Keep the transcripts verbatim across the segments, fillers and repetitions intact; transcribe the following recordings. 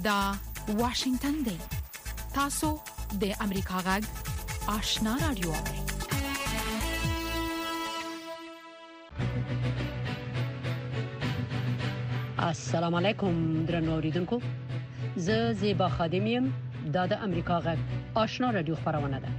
دا واشنگتن دی. تاسو د امریکا غږ آشنا رادیو. السلام علیکم درنو اوریدونکو. زه زیبا خادمیم. دا د امریکا غږ آشنا رادیو خبرونه ده.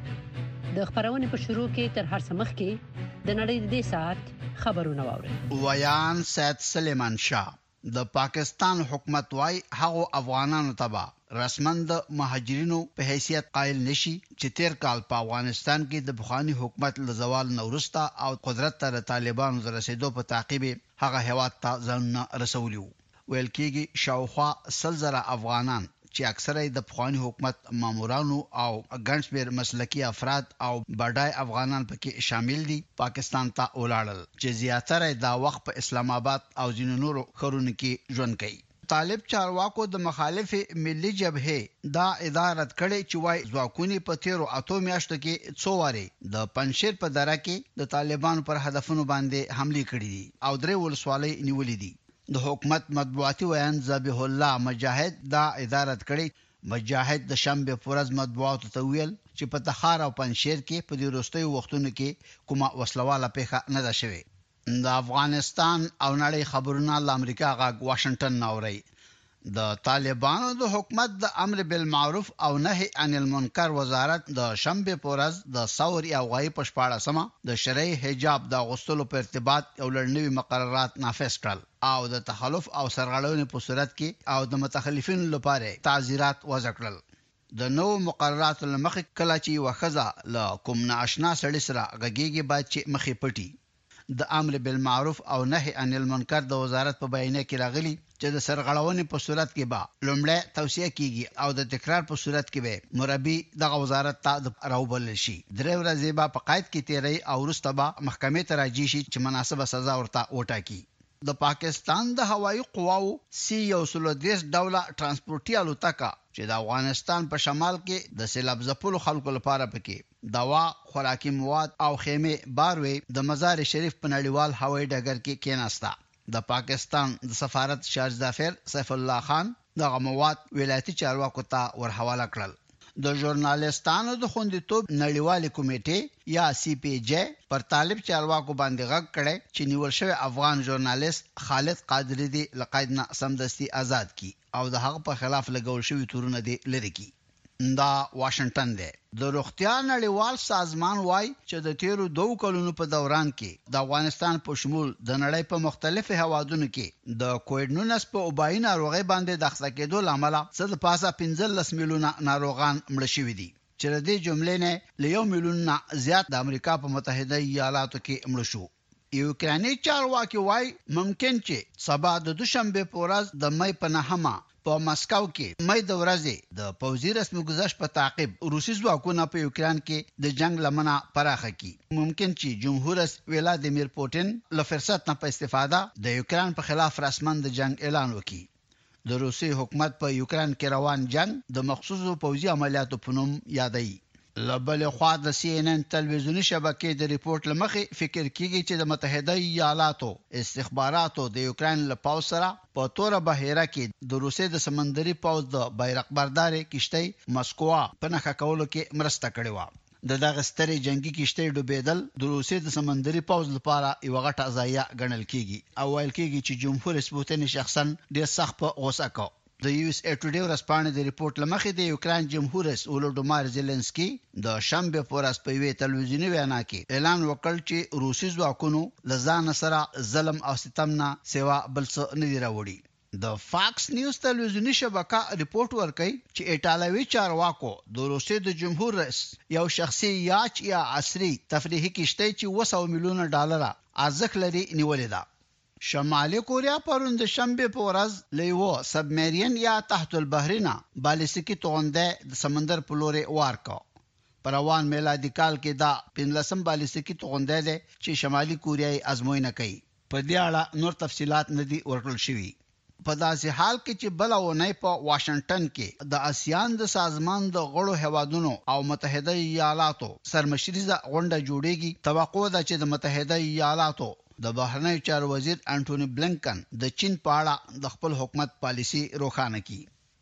د خبرونې په شروع کې تر هر څه مخکې د نړۍ د دې ساعت خبرونه واورئ. ویان سید سلیمان شاه د پاکستان حکومت وايي هغه افغانانو تبع رسمن د مهاجرینو په حیثیت قائل نشي چې تیر کال په افغانستان کې د بخاري حکومت له زوال نورستا او قدرت ته طالبانو د رسیدو په تعقیب هغه هواد ته ځان رسولیو. ویل کېږي شاوخوا سلزره افغانان چې اکثره د بخاري حکومت مامورانو او ګڼشمیر مسلکی افراد او بډای افغانان پکې شامل دي پاکستان ته ولاړل چې زیاتره دا وخت په اسلام آباد او ځینو نورو ښارونو کې ژوند کوي. طالب چارواکو د مخالف ملي جبهه دا اداره کړې چې وای ځواکونی په تیرو اتو میاشتو کې څو واره د پنځشیر په دره کې د طالبانو پر هدفونو باندې حمله کړې دي او درې ولسوالۍ نیولې دي. د حکومت مطبوعاتي ویان ذبیح الله مجاهد دا اداره کړې. مجاهد د شنبه پورز مطبوعاتو ته ویل چې په تخار او پنځشیر کې په دې وروستیو وختونو کې کومه وسلواله پیښه نه ده شوې. د افغانستان او نړۍ خبرونه د امریکا غږ واشنگټن ناوړي. د طالبانو د حکومت د امر بالمعروف او نهي عن المنکر وزارت د شنبه پورز د ثوري او غایب پښپاړه سم د شرعي حجاب د غوښتلو په ارتباط یو لړنوي مقررات نافذ کړل او د تخلف او سرغړونې په صورت کې او د متخلفینو لپاره تعزیرات وضع کړل. د نو مقررات لمخې کله چې وخزه ل کوم ناشنا سړي سره غږیږي باید چې مخې پټي. د امر بالمعروف او نهي عن المنکر د وزارت په بیانیه کې راغلي چې د سرغړونې په صورت کې به لومړی توصیه کیږي او د تکرار په صورت کې به مربي دغه وزارت ته راوبلل شي. درې ورځې به په قید کې تیری او وروسته به محکمې ته راځي شي چې مناسبه سزا ورته وټاکي. د پاکستان د هوایي قواو سی یو سل دیس ډوله ترانسپورتي الوتکه چې د افغانستان په شمال کې د سیلاب ځپلو خلکو لپاره پکې دوا، خوراکي مواد او خیمه باروي د مزار شریف په نړیوال هوایي ډګر کې کېناسته. د پاکستان د سفارت شارج ظفر سیف الله خان دغه مواد ولایتي چارواکو ته ورحواله کړل. د ژورنالیستانو د خوندیتوب نړیوالې کمیټې یا سی پی جی پر طالب چارواکو باندې غږ کړي چې نیول شوی افغان ژورنالیست خالد قادری دی لقید نه سمدستي آزاد کی او د هغه په خلاف لګول شوی تورونه دی لری کی. دا واشنگټن دی. د روغتیا نړیوال سازمان وای چې د تیرو دوه کلونو په دوران کې د افغانستان په شمول د نړۍ په مختلفو هوادونو کې د کووډ نولس په وبایي ناروغي باندې د ښه کېدو لامل څه د پاسه پنځلس میلیونه ناروغان مړ شوي دي چې د دې جملې نه له یو میلیون نه زیات د امریکا په متحده ایالاتو کې مړ شو. یوکراني چارواکي وای ممکن چې سبا د دوشنبه په ورځ د مې په نهمه په مسکو کې مې د ورځې د پوځي رسمي گزارش په تعقیب روسي ځواکونه په یوکران کې د جنگ لمنه پراخه کی. ممکن چې جمهور رئیس ولادیمیر پوتین له فرصت نه په استفاده د یوکران په خلاف رسمن د جنگ اعلان وکړي. د روسي حکومت په یوکران کې روان جنگ د مخصوصو پوځي عملیاتو په نوم یادای. لبل خوا د سی ان ان تلویزیونی شبکې د ریپورت لمخې فکر کیږي چې د متحده ایالاتو استخباراتو د یوکران له پاو سره په تور بهیره کې د روسي د سمندري پاو د بیرق برداري کشتۍ مسکوا په نخښه کولو کې مرسته کړې و. د دغه ستري جنگي کشتۍ ډوبېدل د روسي د سمندري پاو لپاره یو غټه ضایع ګڼل کیږي او ویل کیږي چې جمهور رئیس پوتین شخصا ډېر سخت په غوسه کو. د یو اس ای ټوډے ورځپاڼې د ریپورت لمخې د یوکران جمهور رئیس اولودومار زيلنسکي د شنبه پورز په وی تلویزیونی وینا کې اعلان وکړ چې روسي ځواکونو لزان سره ظلم او ستم نه سوا بل څه نه دی راوړي. د فاکس نیوز تلویزیونی شبکه ریپورت ورکړي چې ایټالوي چارواکو د روسي د جمهور رئیس یو شخصي یاچ یا عصري تفریحي کشتۍ چې دوه سوه میلیونه ډالر ارزښت لري نیولې ده. شمالي کوریا پرون د شنبه په ورځ لیو سبمرین یا تحت البحرینه بالستیکي توغنده د سمندر په لوري وارکو. پروان میلادي کال کې دا پنځلسم بالستیکي توغنده ده چې شمالي کوریاي ازموینه کوي. په دې اړه نور تفصيلات نه دي ورکړل شوي. په داسې حال کې چې بلونه په واشنگټن کې د آسیان د سازمان د غړو هوادونو او متحده ایالاتو سرمشریزه غونډه جوړیږي. توقع ده چې د متحده ایالاتو د بهرنی چارو وزیر انټونی بلنکن د چین په اړه د خپل حکومت پالیسی روښانه کړي.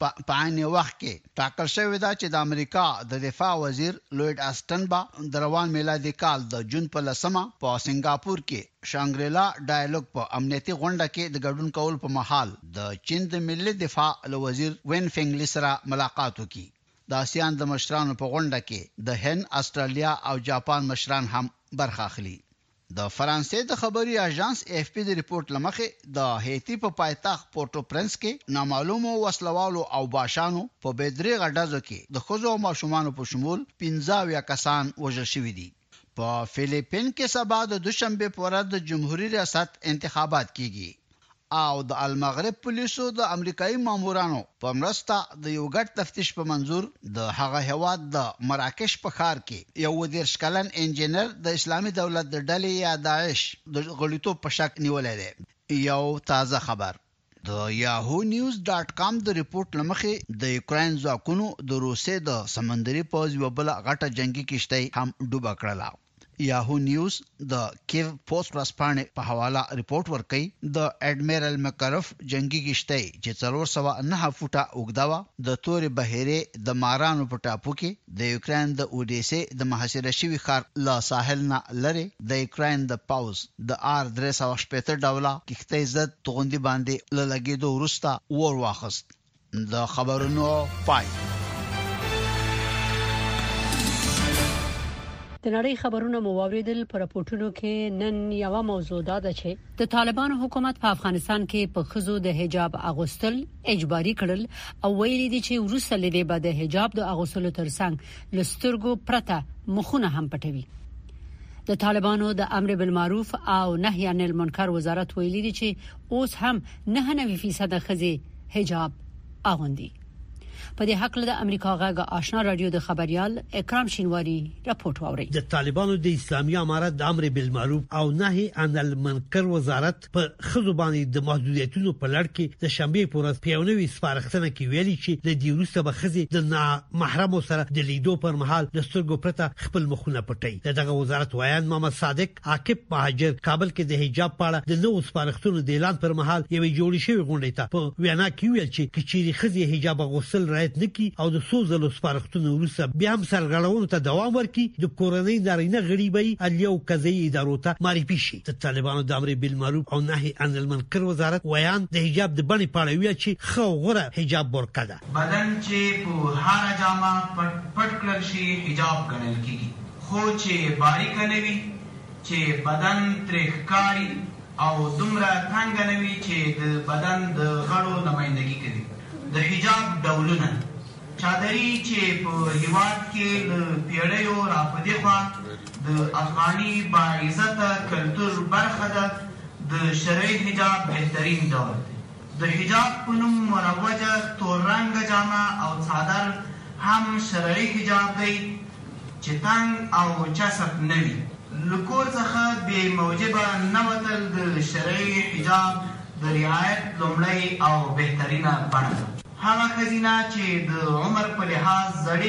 په عین وخت کې ټاکل شوی دا چې د امریکا د دفاع وزیر لوید آسټن با د روان میلادي کال د جون په لسمه په سنگاپور کې شانګریلا ډایالوګ په امنیتي غونډه کې د ګډون کول په محل د چین د ملي دفاع وزیر وین فینګلی سره ملاقات وکړي. د آسیان د مشرانو په غونډه کې د هند، استرالیا او جاپان مشران هم برخه اخلي. د فرانسې د خبري اژانس اف پی د ریپورت لمخې د هیتی په پایتخت پورټو پرنس کې نامعلومو وسلوالو او باشانو په بدري غډازو کې د خوځو ماشومان په شمول پنځه یا کسان وژل شوي دي. په فلیپین کې سبا د دوشنبه په ورځ د جمهوریت ریاست انتخابات کیږي او د المغرب پولیسو د امریکایي مامورانو په مرسته د یو ګډ تفتیش په منظور د هغه هواد د مراکش په ښار کې یو دیرش کلن انجینر د اسلامي دولت د ډلې یا داعش د غړیتوب په شک نیولې ده. یو تازه خبر د یاهو نیوز ډاټ کام د ریپورت لمخې د یوکرين ځواکونو د روسیې د سمندري پوځ یو بل غټه جنگي کشتۍ هم ډوبه کړله. یاهو نیوز د کیو پوسټ ورسپانې په حواله ریپورت ورکړي د اډمیرل مکرف جنگي کشتۍ چې څلور سوه نهه فوټه اوږده وه د تورې بحیرې د مارانو په ټاپو کې د یوکرين د اودیسې د محاصره شوي ښار له ساحل نه لرې د یوکرين د پاوز د آر درې سوه شپېته ډوله کښتۍ ضد توغندي باندې له لګېدو وروسته اور واخیست. د خبرونو پای. د نړۍ خبرونه مو واوریدل. پر راپورټونو کې نن یو موضوع دا ده چې د طالبانو حکومت په افغانستان کې په خزو د حجاب اغوستل اجباري کړل او ویلي دي چې وروسته لدې بعد د حجاب د اغوستلو ترڅنګ لسترګو پرته مخونه هم پټوي. د طالبانو د امر بالمعروف او نهي عن المنکر وزارت ویلي دي چې اوس هم نه نه فیصد خزي حجاب اغوندي. په دې حق له امریکا غاګه آشنا رادیو د خبريال اکرام شینواری راپورټ ووري. د طالبانو د اسلامي امارت د امر بالمعروف او نهي عن المنکر وزارت په خزو باندې د محدودیتونو په لړ کې د شنبه په ورځ پیونوي سپارښتنه کې ویلي چې د دې وروسته به خزي د محرم سره د لیدو پر مهال د سترګو پرته خپل مخونه پټي. دغه وزارت وایي محمد صادق عاقب مهاجر کابل کې د حجاب په اړه د نوو سپارښتنو د اعلان پر مهال یوې جوړې شوې غونډې ته په وینا کې ویل چې کچېری خزي حجاب غوښتل نکی او د سوزلو سپارښتنو وروسته بیا هم سرغړونو ته دوام ورکړي. د کورنۍ نارینه غړي به الیو قضیې ادارو ته معرفي شي. د طالبانو د امر بالمعروف او نهي عن المنکر وزارت ویان د حجاب د بڼې په اړه ویل چې خو غره حجاب ورکړه ده. بدن چې په هر جامه پټ پټ کړل شي حجاب ګڼل کیږي، خو چې باریک نه وي چې بدن ترې ښکاري او دومره تنګ نه وي چې د بدن د غړو نمائندګي کوي. د حجاب ډولونه چادري چې په هیواد کې د پیړیو راپدې خوا د افغاني با عزت کلتور برخه ده. د شرعي حجاب بهترین ډول دی. د حجاب په نوم مروجه تور رنګ جامه او څادر هم شرعي حجاب دی چې تنګ او چسب نه وي. له کور څخه بې موجبه نه وتل د شرعي حجاب د رعایت لومړی او بهترینه بڼه ده. هغه ښځینه چې د عمر په لحاظ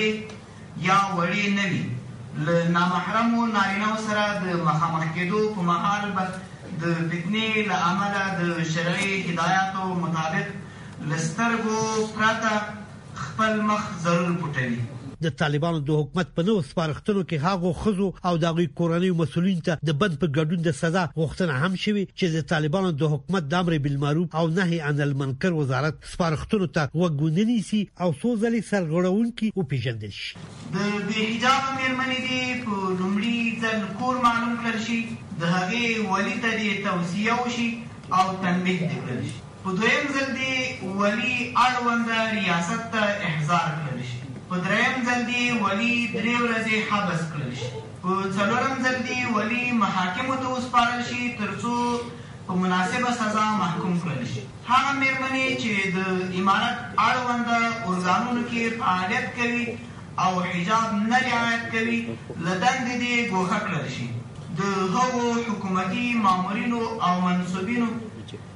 زړې یا وړې نه وي له نامحرمو نارینهو سره د مخامخ کېدو په مهال به د فتنې له امله د شرعي هدایاتو مطابق له سترګو پرته خپل مخ ضرور پټوي. د طالبانو د حکومت په نوو سپارښتنو کې هغه خزو او دغه کورنۍ مسولین ته د بند په ګډون د سزا غوښتنه هم شوی چې د طالبانو د حکومت د امر بالمعروف او نهي عن المنکر وزارت سپارښتنو ته وګوننی سي او سوزلي سرغړونکي او پیژندل شي. د بې حجاب مېرمنې دي په لومړي ځل کور معلوم کړل شي، د هغې ولي ته دې توصیه وشي او تنبیه دې کړل شي. په دویم ځل دې ولي اړونده ریاست ته احضار کړل شي. په دریم ځل دې ولي درې ورځې حبس کړل شي. په څلورم ځل دې ولي محاکمو ته وسپارل شي تر څو په مناسبه سزا محکوم کړل شي. هغه مېرمنې چې د امارت اړونده ارګانونو کې فعالیت کوي او حجاب نه رعایت کوي له دندې دې ګوښه کړل شي. د هغو حکومتي مامورینو او منصوبینو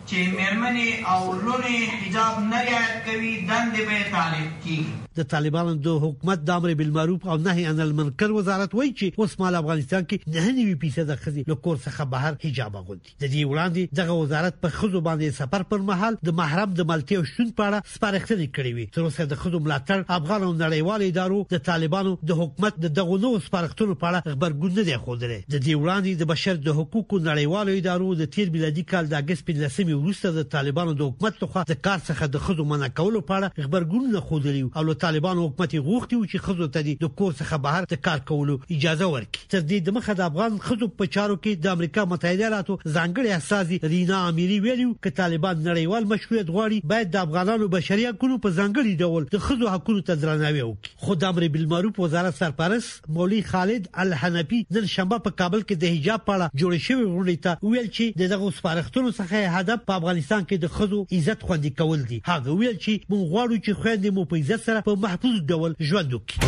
چې میرمنې او لونې حجاب نه رعایت کوي دندې به تعلیق کیږي. د طالبانو د حکومت د امر بالمعروف او نهي عن المنکر وزارت وایي چې اوس مال افغانستان کې نه نوي فیصد خزي له کور څخه بهر حجاب اغوندي. د دې وړاندې دغه وزارت په خزو باندې سفر پر مهال د محرم د ملتیا شون په اړه سپارښتنې کړې وي. تر اوسه د خزو ملاتړ افغان او نړیوال ادارو د طالبانو د حکومت د دغه نوو سپارښتنو په اړه خبرګون نه دی خوندره. د دې وړاندې د بشر د حقوقو نړیوال ادارو د تیر میلادي کال د اگست په لسمه وروسته د طالبانو د حکومت لخوا د کار څخه د خزو منع کولو په اړه خبرګون نه خوندري او له طالبانو حکومت غوښتي چې خزو ته د کور څخه بهر د کار کولو اجازه ورکړي. تر دې د مخه د افغان خزو په چارو کې د امریکا متحده ایالاتو ځانګړي استازي رینا اميري ویلو چې طالبان نړیوال مشروعیت غواړي باید د افغانانو بشري حقوقو په ځانګړي ډول د خزو حقوقو ته درناوی وکړي. خو د امر بالمعروف وزارت سرپرست مولوی خالد الحنفي نن شنبه په کابل کې د حجاب په اړه جوړ شوی غونډه ته ویل چې دغه سپارښتنو څخه هدف په افغانستان کې د خزو عزت خوندي کول دي. هغه ویل چې موږ غواړو چې خويندې مو په عزت سره په محفوظ ډول ژوند وکړي.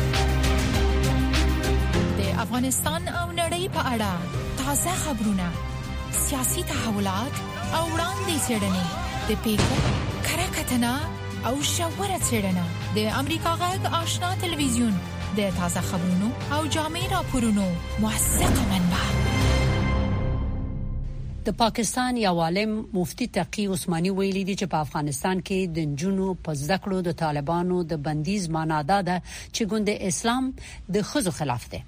د افغانستان او نړۍ په اړه تازه خبرونه، سیاسي تحولات او وړاندې څرګندې د پیښو کره کتنه او شاوره څرګندونه د امریکا غږ آشنا ټلویزیون د تازه خبرونو او جامع راپورونو موثقه منبع. د پاکستان یو عالم مفتی تقی عثماني ویلي دی چې په افغانستان کې د جنونو په ذکرو د طالبانو د بندیز معنا ده چې ګوند اسلام د خزو خلاف ده.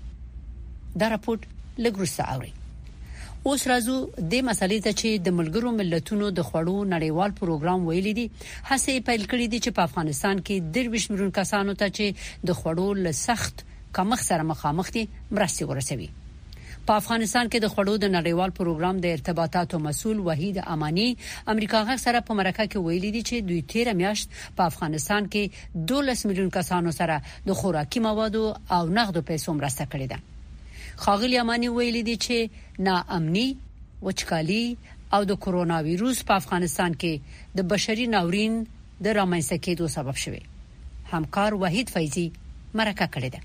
دا راپور لګروسه اوري. اوس راځو د مسلې ته چې د ملګرو ملتونو د خوړو نړیوال پروګرام ویلي دی هڅه پیل کړې دي چې په افغانستان کې درویش ملیون کسانو ته چې د خوړو له سخت کمښت سره مخامخ دي مرستې ورسوي. په افغانستان کې د خوړو د نړیوال پروګرام د ارتباطاتو مسول وحید امانی امریکا غږ سره په مرکه کې ویلي دي چې دوی تیر میاشت په افغانستان کې دولس میلیون کسانو سره د خوراکي موادو او نقدو پیسو مرسته کړې ده. خاغلی امانی ویلي دي چې ناامني، وچکالي او د کرونا وایروس په افغانستان کې د بشري ناورین د رامنځته کېدو سبب شوی. همکار وحید فیضی مرکه کړې ده.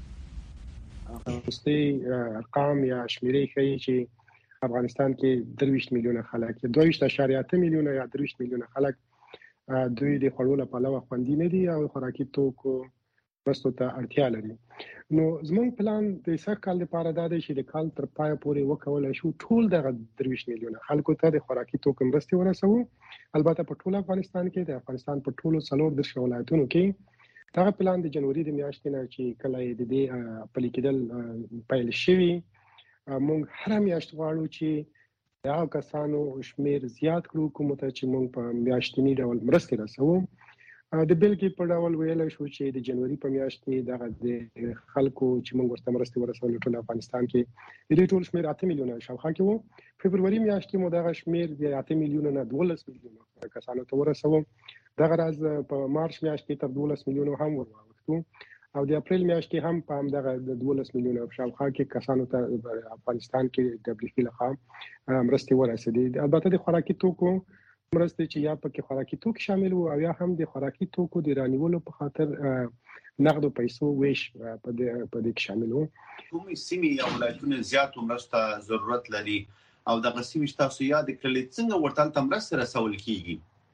واستي ارقام یا شمیرې ښیي چې افغانستان کې درویش میلیونه خلک دوه اشاریه اته میلیونه یا درویش میلیونه خلک دوی د خوړو لپاره خوندي نه دي او خوراکي توکو مرستو ته اړتیا لري. نو زموږ پلان د سر کال لپاره دا دی چې د کال تر پای پورې وکول شو ټول د درویش میلیونه خلکو ته د خوراکي توکو مرستې ورسوو. البته په ټول افغانستان کې د افغانستان په ټولو څلور د ولایتونو کې دا پلان د جنوري د میاشتې نه چې کله د دې پلي کېدل پیل شوی موږ هر میاشت غواړو چې دا کسانو شمیر زیات کړو کوم ته چې موږ په میاشتنی ډول مرستې رسوو. د بلګي په ډول ویل شو چې د جنوري په میاشت کې دغه د خلکو چې موږ ورته مرستې ورسول ټول افغانستان کې د ټول شمیر اته میلیونه شاوخوا کې وو. فبرवरी میاشت کې مو دغه شمیر د اته میلیونه نه دولس میلیونه کسانو ته ورسوو. دغه راز په مارچ میاشت کې تر دولس میلیونه هم ورواوښتو او د اپریل میاشت کې هم په همدغه د دولس میلیونه شاوخوا کې کسانو ته افغانستان کې د دبليو لخوا مرستې ورسېدې. البته د خوراکي توکو مرستې چې یا پکې خوراکي توکي شامل وو او یا هم د خوراکي توکو د رانیولو په خاطر نقدو پیسو ویش په دې په دې کې شامل وو. کومې سیمې یا ولایتونه زیاتو مرسته ضرورت لري او دغه سیمې تاسو یاد کړئ څنګه ورته تل مرسته رسول کیږي؟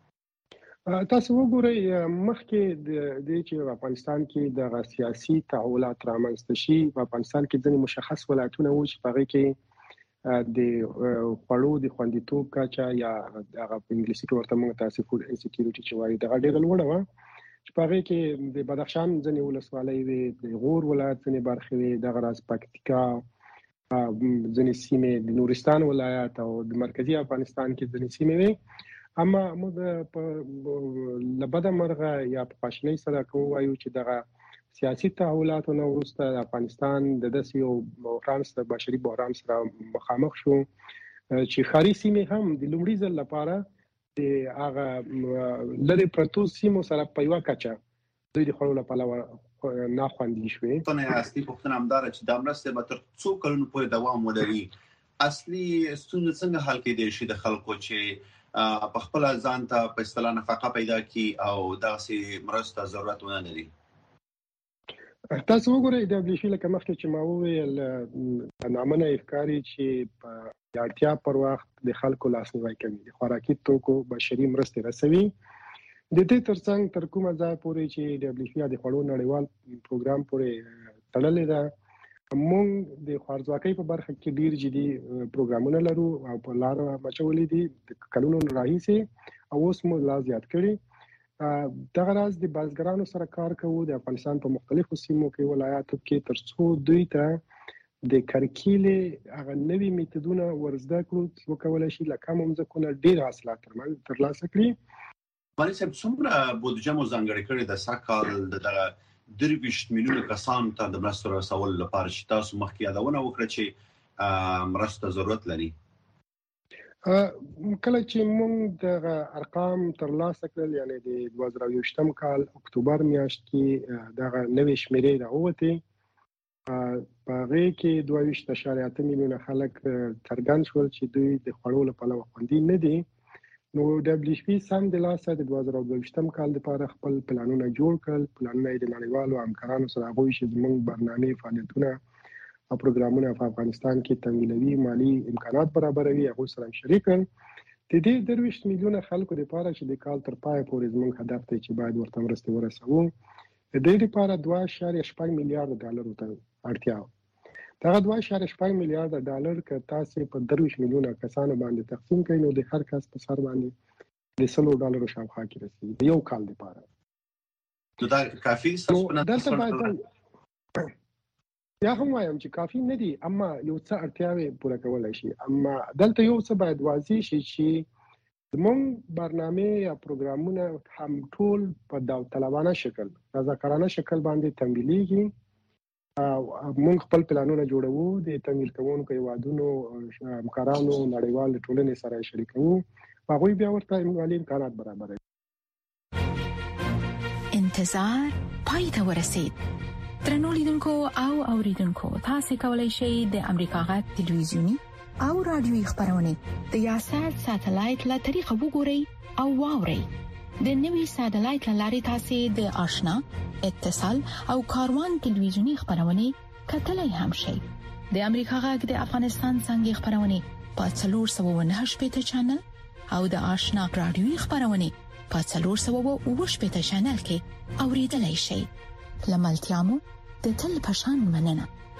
تاسو وګورئ مخکې د دې چې افغانستان کې د سیاسي تحولات رامنځته شي په افغانستان کې ځینې مشخص ولایتونه وو چې په هغه کې د خوړو د خوندیتوب کچا یا هغه په انګلیسي کې ورته موږ تاسو فود انسیکیورټي چې وایي دغه ډېر لوړه وه چې په هغه کې د بدخشان ځینې ولسوالۍ وي، د غور ولایت ځینې برخې وي، دغه راز پکتیکا ځینې سیمې، د نورستان ولایت او د مرکزی افغانستان کې ځینې سیمې وي. اما موږ په لبد مرغه یا په پاشنۍ سره کوم وایو چې دغه سیاسي تحولاتو نه وروسته افغانستان د داسې یو بحران سره بشري بحران سره مخامخ شو چې ښاري سیمې هم د لومړي ځل لپاره د هغه لرې پرتو سیمو سره په یوه کچه دوی د خوړو لپاره ناخوندي شوې. پوښتنه اصلي پوښتنه همداره چې دا مرستې به تر څو کلونو پورې دوام ولري. اصلي ستونزه څنګه حل کېدای شي د خلکو چې په خپل ځان ته په اصطلاح نفقه پیدا کی او داسې مرسته ضرورت ونه لري؟ تاسو وګورئ د دبليو لکه مخکې چې ما وویل نامنه افکاری چې په اړتیا پر وخت د خلکو لاسنیوي کوي د خوراکي توکو بشري مرستې رسوي. د دې ترڅنګ تر کومه ځای پورې چې د دبليو د خړو نړیوال پروګرام پورې تړلې ده موږ د خوارځواکۍ په برخه کې ډیر جدي پروګرامونه لرو او په لار مچولې دي د کلونو راهیسي او اوس موږ لا زیات کړی. دغه راز د بازګرانو سره کار کوو د افغانستان په مختلفو سیمو کې ولایاتو کې ترڅو دوی ته د کرکیلې هغه نوي میتودونه ورزده کړو وکولای شي لکه ممزکونه ډیر حاصلات ترلاسه کړي. باندې سب څومره بودجه مو ځانګړې کړې د ساکال دغه درویشت میلیونه کسان ته د مرستو رسول لپاره چې تاسو مخکې یادونه وکړه چې مرسته ضرورت لري. کله چې موږ د ارقام ترلاسه کړل یعنی د دوه زره یوویشتم کال اکتوبر میاشت کې دغه نوې شمیرې راووتې په هغه کې دوه ویشت اعشاریه اته میلیونه خلک څرګند شول چې دوی د خوړو لپاره خوندي نه دي. نو دبليو سم د لاسه د دوه زره یوویشتم کال لپاره خپل پلانونه جوړ کړل. پلانونه د نړیوالو همکارانو سره غوښتي چې زموږ برنامه فعالیتونه او پروګرامونه په افغانستان کې تمویلوي مالی امکانات برابروي هغه سره شریک کړي. د دې درویشت میلیونه خلکو لپاره چې د کال تر پای پورې زموږ هدف دی چې باید ورته مرسته ورسوو د دې لپاره دوه اعشاریه شپږ میلیارډ ډالر ته اړتیا ده. دا دوه اعشاریه شپږ میلیارډ ډالر که تاسو په درویشت میلیونه کسانو باندې تقسیم کړئ نو د هر کس په سر باندې د سلو ډالر شاوخوا کې رسیدي یو کال لپاره. نو دا کافي څه یا هم وایم چې کافی نه دي اما یو څه اړتیاوي پوره کولای شي. اما دلته یو څه باید واضح شي چې زموږ برنامه یا پروګرامونه هم ټول په داوطلبانه شکل رضاکارانه شکل باندې تمویلېږي. موږ خپل پلانونه جوړوو د تمویل کوونکو هیوادونو همکارانو نړیوال ټولنې سره شریکوو هغوی بیا ورته مالي امکانات برابروي. انتظار پای ته ورسید. درنو لیدونکو او اوریدونکو تاسو کولی شئ د امریکا غږ ټلویزیونی او رادیوي خبرونه د یاشر ساتلایت له طریقو وګورئ او واورئ. د نوي ساتلایت لارې تاسو د آشنا اتصال او کاروان ټلویزیونی خبرونه کتلای هم شئ. د امریکا غږ د افغانستان څنګه خبرونه په څلور سوه و نهه شپږ چینل او د آشنا رادیوي خبرونه په څلور سوه و اووه شپږ چینل کې اوریدلای شئ. لملتيامو د تل پشان مننه.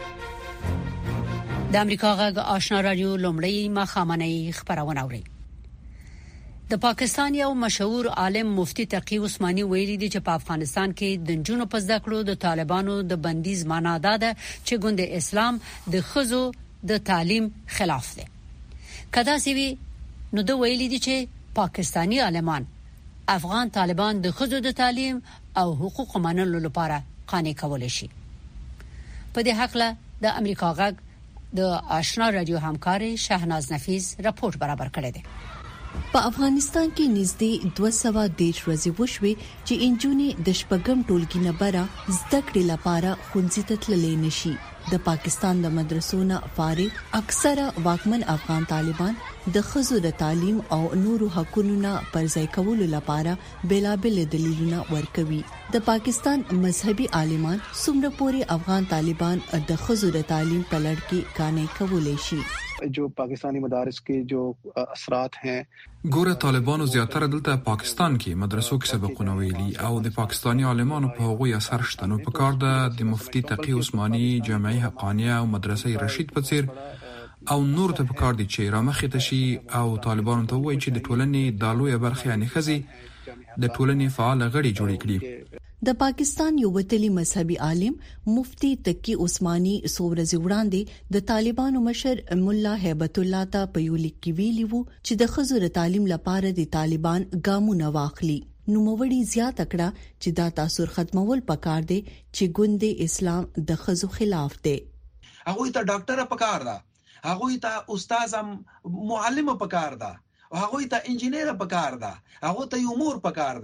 د امریکا غږ آشنا رادیو لومړی مخامنۍ خبرونه اوري. د پاکستان یو مشهور عالم مفتی تقی عثماني ویلي دی چې په افغانستان کې د جنونو په ذکر د طالبانو د بندیز معنا ده چې ګوند اسلام د خزو د تعلیم خلاف دی. کدا سی وی نو د ویلي دی چې پاکستانی عالمان افغان طالبان د خزو د تعلیم او حقوق منلو لپاره قانع کولای شي. په دې حق له د امریکا غږ د آشنا رادیو همکار شهناز نفیس راپور برابر کړی دی. په افغانستان کې نږدې دوه سوه دېرش ورځې وشوي چې انجونې د شپږم ټولګي نه بره زده کړې لپاره ښوونځي ته تللی نشي. د پاکستان د مدرسو نه فارغ اکثره واکمن افغان طالبان د ښځو د تعلیم او نورو حقوقو نه پرځای کولو لپاره بېلابېل دلیلونه ورکوي. د پاکستان مذهبي عالمان څومره پورې افغان طالبان د ښځو د تعلیم په لړ کې قانع کولای شي. جو پاکستانی مدارس کې جو اثرات ہیں ګوره طالبانو زیاتره دلته پاکستان کې مدرسو کې سبقونه ویلي او د پاکستانی عالمانو په هغوی اثر شته. نو په کار ده د مفتی تقی عثماني جامعه حقانیه او مدرسې رشید په څیر او نور ته په کار دي چې رامخې ته شي او طالبانو ته وایي چې د ټولنې د لوی برخه یعنی خزي د ټولنې فعال غړي جوړ کړي. د پاکستان یو وتلی مذهبي عالم مفتی تقی عثماني سورز وړاندې د طالبانو مشر مولا هیبت الله ته په یو لیک کې ویلي وو چې د خزو د تعلیم لپاره د طالبان ګامونه واخلي. نو موړي زیات کړه چې دا تاثیر ختمول پکار دي چې ګوند اسلام د خزو خلاف دي. هغه ته ډاکټر پکار ده، هغه ته استاد معلم پکار ده، هغه ته انجینیر پکار ده، هغه ته یو مور پکار ده،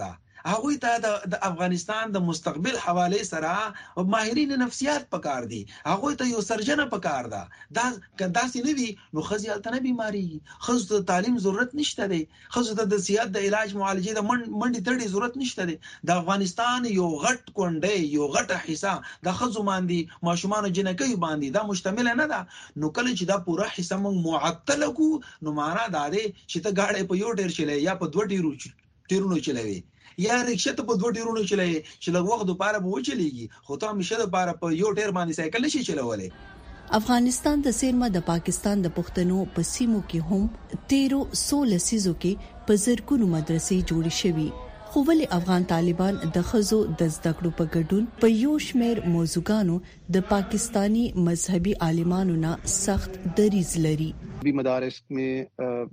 هغه ته د افغانستان د مستقبل حواله سره ماهرین نفسیات پکار دي، هغه ته یو سرجن پکار ده. دا کدا سي نه وي نو خزيالته نه بيماري، خزو ته تعلیم ضرورت نشته دي، خزو ته د صحت د علاج معالجه د منډي تړي ضرورت نشته دي. د افغانستان یو غټ کونډه یو غټه حصہ د خزو باندې ماشومان جنکۍ باندې دا مشتمل نه ده. نو کله چې دا پوره حصہ موږ معطل کو نو معنا دا دی چې ته گاډي په یو ډیر چلے یا په دوه ډیرو ټیرونو چلوي یا رکشا ته په دوه ډیرونو چلوي چې لږ وخت لپاره به وچلیږي، خو ته همیشه لپاره په یو ډیر باندې سایکل نشي چلولای. افغانستان د سیمه د پاکستان د پښتنو په سیمو کې هم تیرو سولہ سیزو کې په زرګونو مدرسې جوړې شوې، خو ولې افغان طالبان د خزو د زده کړو په ګډون په یو شمېر موضوعګانو د پاکستانی مذهبي عالمانو نه سخت دریځ لري. بي مدارس میں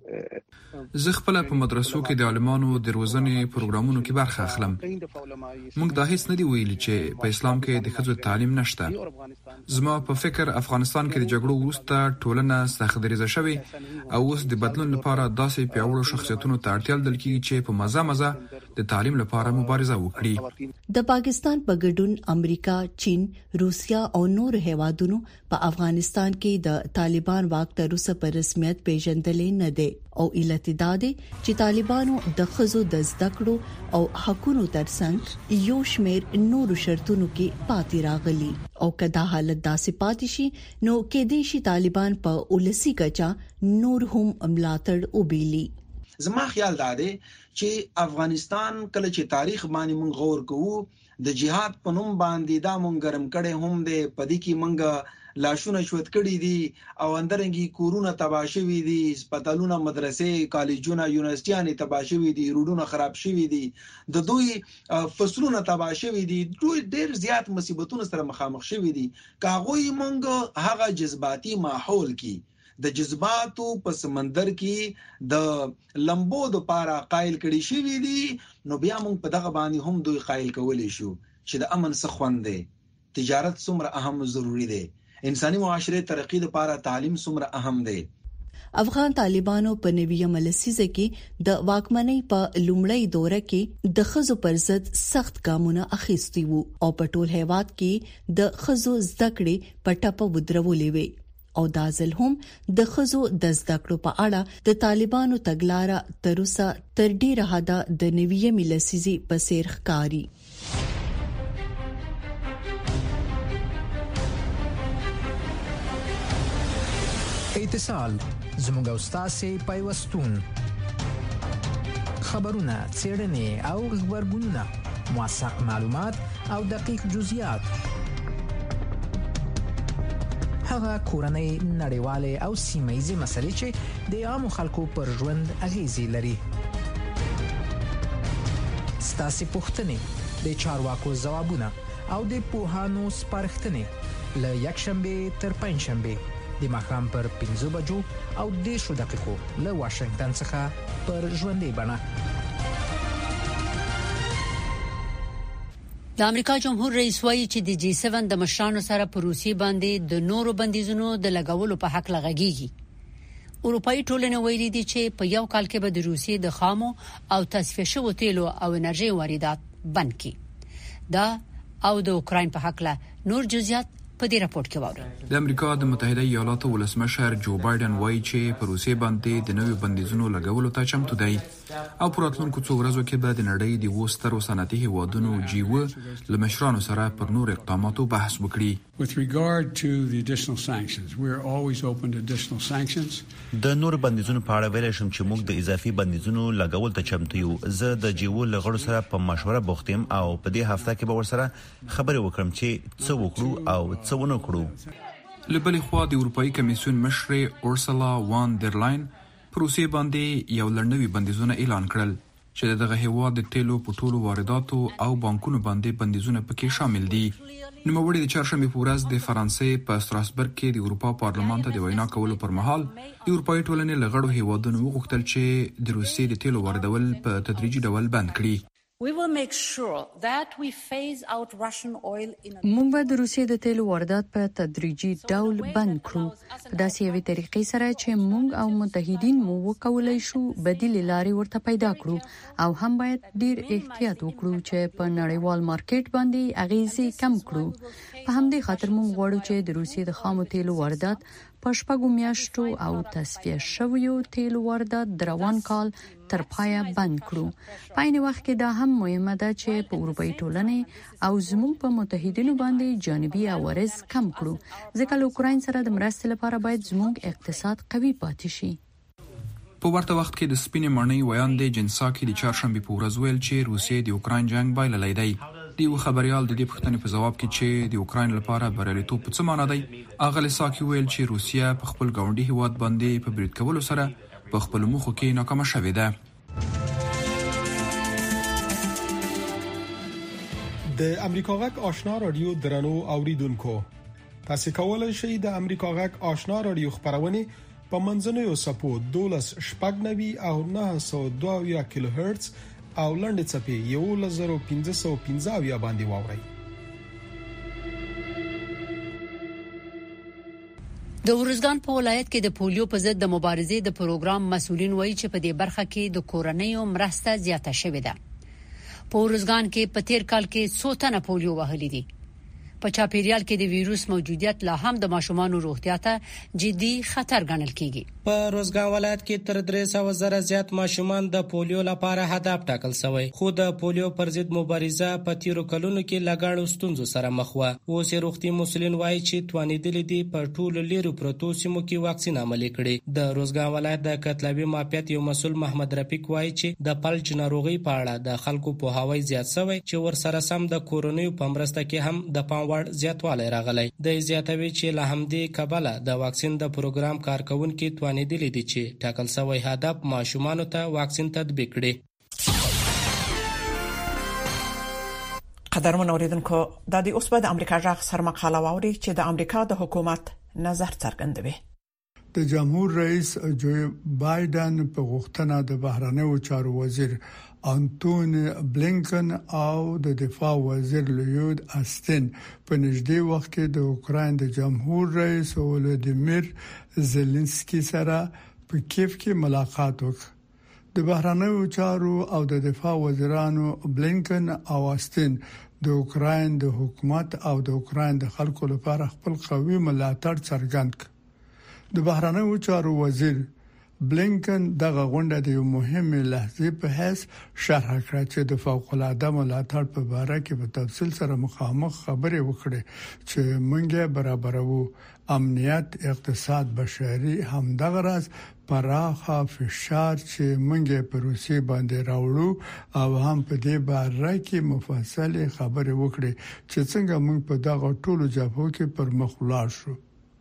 زه خپل په مدرسو کې د عالمانو د روزنې پروګرامونو کې برخه اخلم. موږ دا هیڅ نه دی ویلي چې په اسلام کې د ښځو تعلیم نشته. زما په فکر افغانستان کې د جګړو وروسته ټولنه سخت دریځه شوې او اوس د بدلون لپاره داسې پیاوړو شخصیتونو ته اړتیا لرل کېږي چې په مزه مزه د تعلیم لپاره مبارزه وکړي. د پاکستان په ګډون امریکا، چین، روسیا او نور هیوادونو په افغانستان کې د طالبان واک تر اوسه په رسمیت پیژندلې نه دي او علت دا دی چې طالبانو د خزو د زده کړو او حقونو ترڅنګ یو شمېر نورو شرطونو کې پاتې راغلي او کدا حالت داسې پاتې شي نو کې دې شي طالبان په اولسي کچا نور هم ملاتړ وبېلي. زما خیال دا دی چې افغانستان کله چې تاریخ باندې مونږ غور کوو د جهاد په نوم باندې دا مونږ ګرم کړي هم دي، پدې کې مونږ لاشونه شوت کړي دي او اندرنګي کورونه تباشوي دي، سپټالونه، مدرسې، کالجونه، یونیورسيټیانې تباشوي دي، روډونه خراب شوي دي، د دوی فصلونه تباشوي دي، دوی ډېر زیات مصیبتونو سره مخامخ شوي دي. کاغوي مونږ هغه جذباتي ماحول کې د جذباتو په سمندر کې د لمبو د پاره قائل کړي شوی دي، نو بیا موږ په دغه باندې هم دوی قائل کولې شو چې د امن څخه خوند دی، تجارت څومره اهم ضروری دی، انساني معاشره ترقی لپاره تعلیم څومره اهم دی. افغان طالبانو په نویم لسیزه کې د واکمنۍ په لومړی دوره کې د خزو پر ضد سخت ګامونه اخیستي وو او په ټول هیواد کې د خزو زده کړې په ټپه ودرولې وې او دا ځل هم د خزو د زده کړو په اړه د طالبانو تګلارې تر اوسه تر ډیره حده د نویم لسیزه په سیر ښکاري. اتصال زموږ استاد پیوستون خبرونه، څېړنې او خبرګونونه، موثق معلومات او دقیق جزئیات، هغه کورنۍ، نړیوالې او سیمه‌یزې مسلې چې د عامو خلکو پر ژوند اغیزې لري. ستاسو پوښتنې، د چارواکو ځوابونه او د پوهانو سپارښتنې له یکشنبه تر پنځشنبه د ماښام پر پنځه بجو او دېرشو دقیقو له واشنگټن څخه پر ژوندۍ بڼه. د امریکا جمهور رئیس وایي چې د جی سیون د مشرانو سره په روسي باندې د نورو بندیزونو د لګولو په حق لغږیږي. اروپאי ټولنه ویلي دي چې په یو کال کې به د روسي د خامو او تصفیه شوو تیلو او انرژي واردات بند کړي. دا او د اوکراین په حق له نور جزئیات په دې راپور کې وایي. د امریکا د متحده ایالاتو ولسمشر جو بایدن وایي چې په روسي باندې د نویو بندیزونو لګولو ته چمتو دی او په راتلونکو څو ورځو کې به د نړۍ د وسترو صنعتي هیوادونو جی و له مشرانو سره پر نور اقداماتو بحث وکړي. With regard to the additional sanctions, we are always open to additional sanctions. د نور بندیزونو په اړه ویل شم چې موږ د اضافي بندیزونو لګول ته چمتو یو. زه د جی و لغړو سره په مشوره بوختم او په دې هفته کې به ورسره خبرې وکړم چې څه وکړو او څه ونه کړو. لبلې خوا د اروپאי کمیسیون مشر اورسلا وان در لاین پر روسي باندې یو لړنوي بندیزونه اعلان کړل چې دغه هیواد د تیلو په ټولو وارداتو او بانکونو باندې بندیزونه پکې شامل دي. نوموړي د چهارشنبه په ورځ د فرانسې په ستراسبرګ کې د اروپا پارلمان ته د وینا کولو پر مهال د اروپאי ټولنې لغړو هیوادونو وغوښتل چې د روسي د تیلو واردول په تدریجي ډول بند کړي. موږ به د روسیې د تیلو واردات په تدریجي ډول بند کړو په داسې یوې طریقې سره چې موږ او متحدین مو وکولای شو بدیل لارې ورته پیدا کړو او هم باید ډیر احتیاط وکړو چې په نړیوال مارکیټ باندې اغیزې کم کړو. په همدې خاطر موږ غواړو چې د روسیې د خامو تیلو واردات په شپږو میاشتو او تصفیه شویو تیلو واردات د روان کال تر پایه بند کړو. په عین وخت کې دا هم مهمه ده چې په اروپאי ټولنې او زموږ په متحدینو باندې جانبي عوارض کم کړو ځکه له اوکراین سره د مرستې لپاره باید زموږ اقتصاد قوي پاتې شي. په ورته وخت کې د سپینې مړنۍ ویاندې جنساکي د چهارشنبه په ورځ ویل چې روسیې د اوکراین جنگ بایللی دی. دیو خبريال د دې پوښتنې په جواب کې چې د اوکراین لپاره بریالیتوب په څه معنی دی، اغلی ساکي ویل چې روسیه په خپل ګاونډي هیواد باندې په برید کولو سره په خپل موخو کې ناکامه شوې ده. د امریکا غږ آشنا رادیو درنو اوریدونکو، تاسو کولای شئ د امریکا غږ آشنا رادیو خبرونه په منځنوي سپو دولس شپږ نوي او نه سو دوه کیلو هرتز او لنډ چپی یو لزر پنځه سو پنځه اویا باندې واوري. د ورزګان په ولایت کې د پولیو په ضد د مبارزې د پروګرام مسؤلین وایي چې په دې برخه کې د کورنیو مرسته زیاته شوې ده. په ورزګان کې په تیر کال کې څو تنه پولیو وهلي دي. په چاپیریال کې د ویروس موجودیت لا هم د ماشومان روغتیا ته جدي خطر ګڼل کیږي. په روزګان ولایت کې تر درې سوه زره زیات ماشومان د پولیو لپاره هدف ټاکل شوی، خو د پولیو پر ضد مبارزه په تیرو کلونو کې لګاړو ستونزو سره مخ و. اوس روغتي مسؤلین وایي چې توانیدل دي په ټولو لیرو پروتو سیمو کې واکسین عملي کړي. د روزګان ولایت د کتلبي ماپیات یو مسؤل محمد رفیق وایي چې د فلج ناروغي په اړه د خلکو په هواي زیات شوی چې ور سره سم د کورونیو په مرسته کې هم د پام وړ زیاتوالی راغلی. د زیاتوي چې له همدې کبله د واکسین د پروګرام کارکونکو توانیدل دي چې ټاکل شوی هدف ماشومان ته واکسین تطبیق کړي. قدرمن اوریدونکو، د دې اوس په د امریکا ژغ سر مقاله واوري چې د امریکا د حکومت نظر څرګندوي. د جمهور رئیس جو بایدن په غوښتنه د بهرنیو چارو وزیر انټونی بلینکن او د دفاع وزیر لیود استن په نږدې وخت کې د اوکراین د جمهور رئیس ولودیمیر زيلنسکي سره په کیف کې ملاقات وکړ. د بهرنیو چارو او د دفاع وزیرانو بلینکن او استن د اوکراین د حکومت او د اوکراین د خلکو لپاره خپل قوي ملاتړ څرګند کړ. د بهرنیو چارو وزیر بلینکن دغه غونډه د یو مهمه لحظې په حیث شرح کړه چې د فوق العاده ملاتړ په اړه کې په تفصیل سره مخامخ خبرې وکړي چې منګه برابرو امنیت، اقتصاد، بشري همدغه راز پراخه فشار چې منګه په روسي باندې راوړو او هم په دې باره کې مفصل خبرې وکړي چې څنګه موږ په دغه ټولو جبهو کې پر مخ ولاړ شو.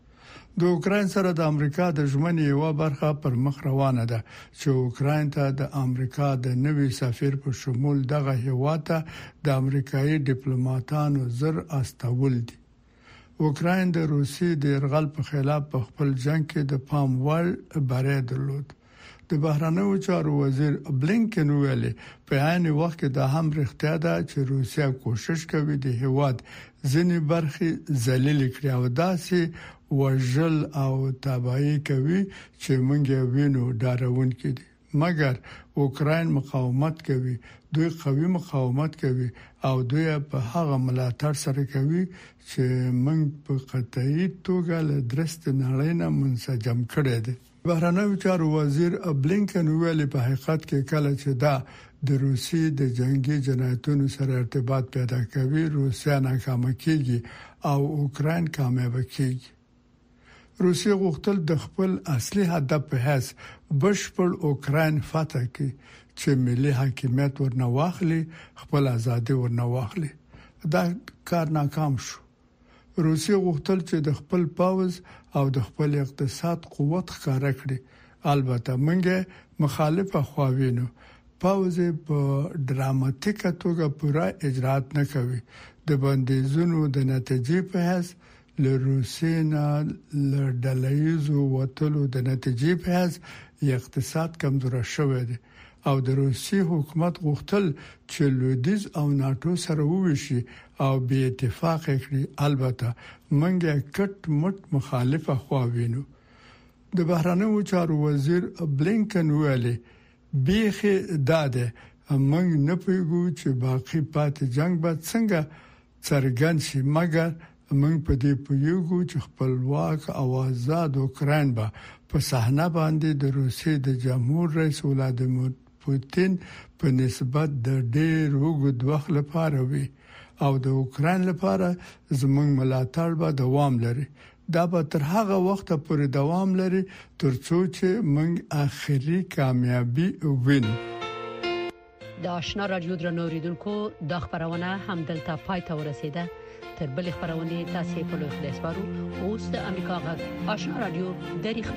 د اوکراین سره د امریکا د ژمنې یو برخه پر مخ روانه ده چې اوکراین ته د امریکا د نوي سفیر په شمول دغه هیواد ته د امریکایي ډیپلوماټانو زر استول دي. اوکراین د روسي د یرغل په خلاف په خپل جنگ کې د پام وړ بری درلود. د بهرنیو چارو وزیر بلینکن ویلي په عین وخت کې د هم رښتیا ده چې روسیا کوشش کوي د هیواد ځینې برخې ذلیل کړي او داسې وژل او تباہي کوي چې موږ وینو ډارون کړي. مګر اوکراین مقاومت کوي، دوی قوي مقاومت کوي او دوی په هغه ملاتړ سره کوي چې موږ په قطعي توګه له درست نړۍ نه منسجم کړي دي. بهرنیو چارو وزیر بلینکن ویلي په حقیقت کې کله چې دا د روسي د جنگي جنایتونو سره ارتباط پیدا کوي، روسیا ناکامه کیږي او اوکراین کامیاب کیږي. روسیه غوښتل د خپل اصلي هدف په حیث بشپړ اوکراین فتح کړي چې ملي حاکمیت ورنه واخلي، خپل ازادي ورنه واخلي. دا کار ناکام شو. روسیه غوښتل چې د خپل پاوز او د خپل اقتصاد قوت ښکاره کړي. البته موږ مخالفه خواوینو پاوز په ډراماتیکه توګه پوره اجرات نه کوي. د بندیزونو د نتیجې په حیث له روسینا له ډلهیزو وټلو د نتیجې په حیث اقتصاد کمزور شوی دی او د روسي حکومت غوښتل چې لویدیز او ناتو سره وویشي او به اتفاق کړي. البته منګه کټ مټ مخالفه خوا وینو. د بهرانه چارو وزیر بلینکن ویلي بیخي داده موږ نه پیګو چې باقی پات جنگ به څنګه څرګند شي، مګر موږ په دې پیګو چې خپلواک او آزاد اوکران به په صحنه باندې د روسیې د جمهور رئیس ولادیمیر پوتین په نسبت د ډېر وګړو وخت لپاره وي او د اوکران لپاره زموږ ملاتړ به دوام لري. دا به تر هغه وخت پورې دوام لري ترڅو چې موږ آخري کامیابی ووینو. د آشنا رادیو درنوریدونکو د خبرونه هم دلته پای ته ورسیده. تر بل خبرونه تاسو په لوخ دسپارو اوس د امریکا غږ آشنا رادیو د